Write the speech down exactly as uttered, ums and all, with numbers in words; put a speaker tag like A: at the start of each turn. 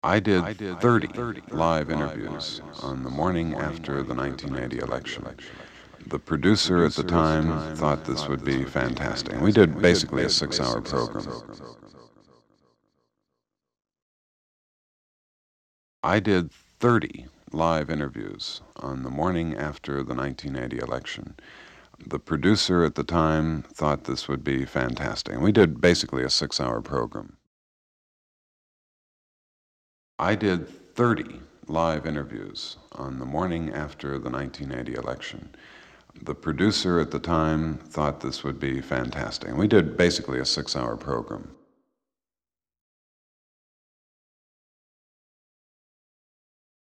A: I did thirty live interviews on the morning after the nineteen eighty election. The producer at the time thought this would be fantastic. We did basically a six-hour program. I did thirty live interviews on the morning after the nineteen eighty election. The producer at the time thought this would be fantastic. We did basically a six-hour program. I did thirty live interviews on the morning after the nineteen eighty election. The producer at the time thought this would be fantastic. We did basically a six-hour program.